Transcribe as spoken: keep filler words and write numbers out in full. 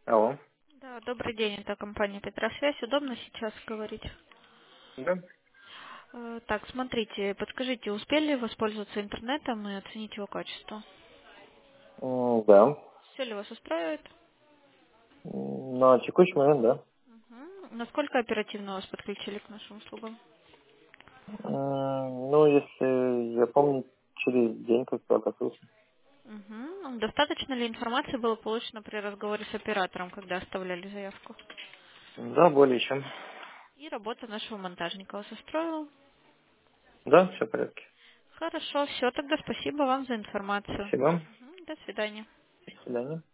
Алло. Да, добрый день, это компания Петросвязь. Удобно сейчас говорить? Да? Э, Так, смотрите, подскажите, успели воспользоваться интернетом и оценить его качество? М, Да. Все ли вас устраивает? М, На текущий момент, да. Мгм. Насколько оперативно вас подключили к нашим услугам? М, Ну, если я помню, через день как-то оказался. Мгм. Достаточно ли информации было получено при разговоре с оператором, когда оставляли заявку? Да, более чем. И работа нашего монтажника вас устроила? Да, все в порядке. Хорошо, все, тогда спасибо вам за информацию. Спасибо. Мгм. До свидания. До свидания.